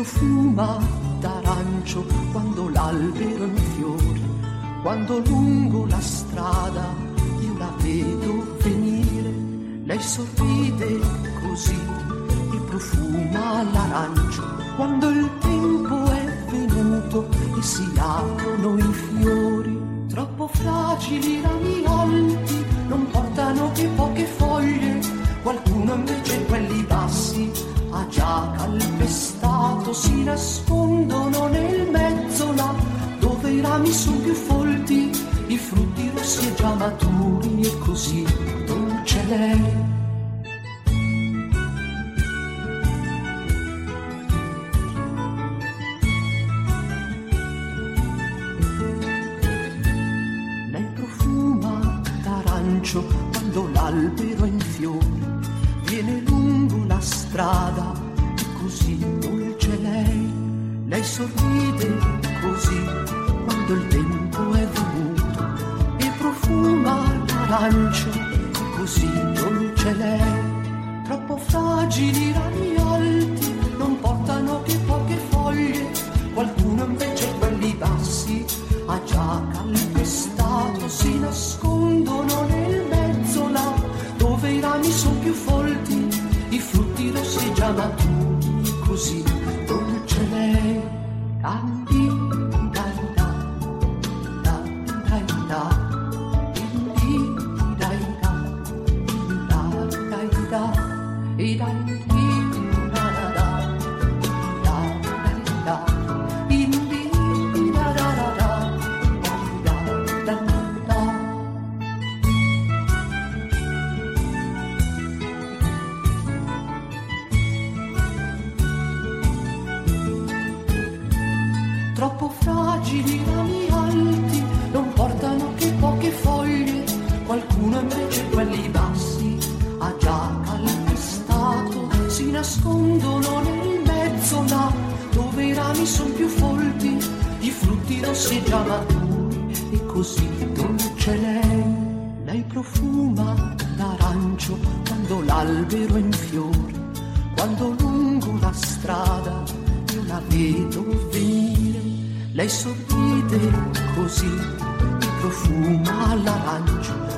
profuma d'arancio quando l'albero è in fiore, quando lungo la strada io la vedo venire, lei sorride così e profuma l'arancio, quando il tempo è venuto e si aprono i fiori, troppo fragili rami alti non portano che poche foglie, qualcuno invece quelli bassi ha già calpestato, si nascondono nel mezzo là dove i rami sono più folti, i frutti rossi e già maturi e così dolce lei. Lei profuma d'arancio quando l'albero è in fiore, viene lungo la strada e così dolce lei, lei sorride così quando il tempo è venuto e profuma l'arancio e così dolce lei, troppo fragili rami alti non portano che poche foglie, qualcuno invece quelli bassi ha già calpestato, si nascondono nel mezzo là dove i rami sono più folti, i frutti rossi già maturi e così dolce lei. Cambi dai da, dai da, dai da, dai da, dai da. Troppo fragili rami alti non portano che poche foglie, qualcuno invece quelli bassi ha già calpestato, si nascondono nel mezzo là dove i rami sono più folti, i frutti rossi già maturi e così dolce lei, lei profuma d'arancio quando l'albero è in fiore, quando lungo la strada io la vedo venire, lei sorride così e profuma l'arancio